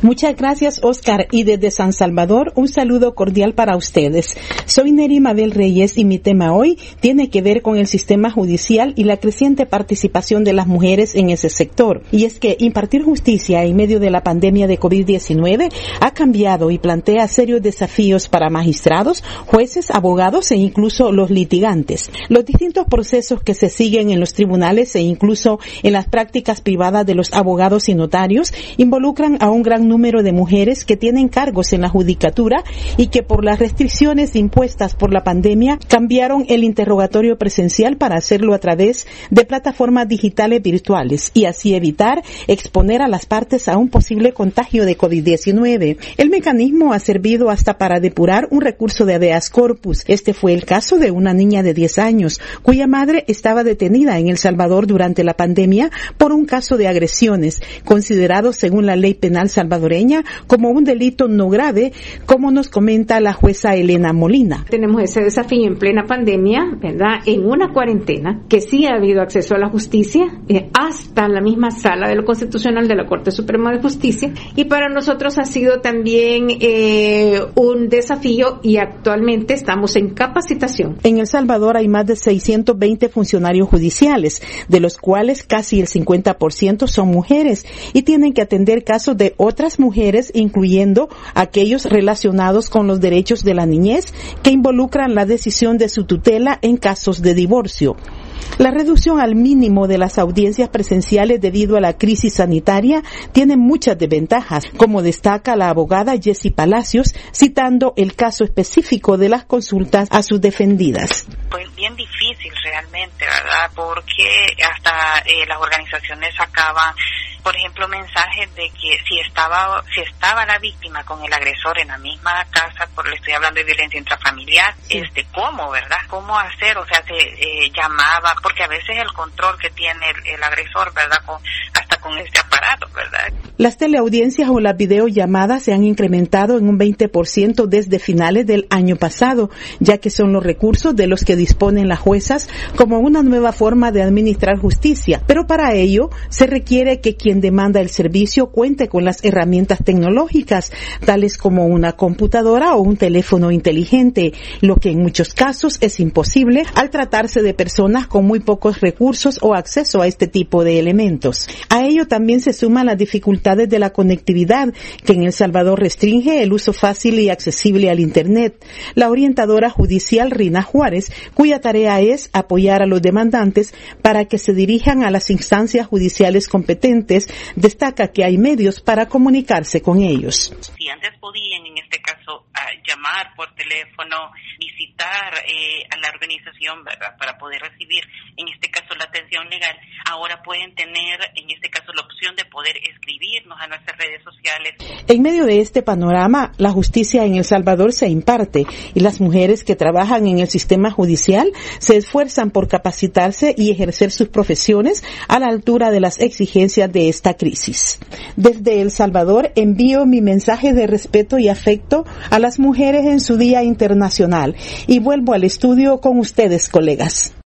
Muchas gracias, Oscar, y desde San Salvador un saludo cordial para ustedes. Soy Neri Mabel Reyes y mi tema hoy tiene que ver con el sistema judicial y la creciente participación de las mujeres en ese sector. Y es que impartir justicia en medio de la pandemia de COVID-19 ha cambiado y plantea serios desafíos para magistrados, jueces, abogados e incluso los litigantes. Los distintos procesos que se siguen en los tribunales e incluso en las prácticas privadas de los abogados y notarios involucran a un gran número de mujeres que tienen cargos en la judicatura y que por las restricciones impuestas por la pandemia cambiaron el interrogatorio presencial para hacerlo a través de plataformas digitales virtuales y así evitar exponer a las partes a un posible contagio de COVID-19. El mecanismo ha servido hasta para depurar un recurso de habeas corpus. Este fue el caso de una niña de 10 años cuya madre estaba detenida en El Salvador durante la pandemia por un caso de agresiones, considerado según la ley penal salvadoreña como un delito no grave, como nos comenta la jueza Elena Molina. Tenemos ese desafío en plena pandemia, ¿verdad? En una cuarentena, que sí ha habido acceso a la justicia, hasta la misma sala de lo constitucional de la Corte Suprema de Justicia, y para nosotros ha sido también un desafío y actualmente estamos en capacitación. En El Salvador hay más de 620 funcionarios judiciales, de los cuales casi el 50% son mujeres y tienen que atender casos de otras mujeres, incluyendo aquellos relacionados con los derechos de la niñez que involucran la decisión de su tutela en casos de divorcio. La reducción al mínimo de las audiencias presenciales debido a la crisis sanitaria tiene muchas desventajas, como destaca la abogada Jessie Palacios, citando el caso específico de las consultas a sus defendidas. Pues bien difícil realmente, ¿verdad? Porque hasta las organizaciones sacaban, por ejemplo, mensajes de que si estaba la víctima con el agresor en la misma casa, le estoy hablando de violencia intrafamiliar, sí. ¿Cómo, verdad? ¿Cómo hacer? O sea, se llamaba, porque a veces el control que tiene el agresor, ¿verdad? Hasta con este aparato, ¿verdad? Las teleaudiencias o las videollamadas se han incrementado en un 20% desde finales del año pasado, ya que son los recursos de los que disponen las juezas como una nueva forma de administrar justicia. Pero para ello se requiere que quien demanda el servicio cuente con las herramientas tecnológicas, tales como una computadora o un teléfono inteligente, lo que en muchos casos es imposible al tratarse de personas con muy pocos recursos o acceso a este tipo de elementos. A ello también se suman las dificultades de la conectividad, que en El Salvador restringe el uso fácil y accesible al Internet. La orientadora judicial Rina Juárez, cuya tarea es apoyar a los demandantes para que se dirijan a las instancias judiciales competentes, destaca que hay medios para comunicarse con ellos. Si antes podían, en este caso, llamar por teléfono, visitar a la organización, ¿verdad?, para poder recibir, en este caso, la atención legal, ahora pueden tener, en este caso, la opción de poder escribirnos a nuestras redes sociales. En medio de este panorama, la justicia en El Salvador se imparte y las mujeres que trabajan en el sistema judicial se esfuerzan por capacitarse y ejercer sus profesiones a la altura de las exigencias de esta crisis. Desde El Salvador envío mi mensaje de respeto y afecto a las mujeres en su Día Internacional y vuelvo al estudio con ustedes, colegas.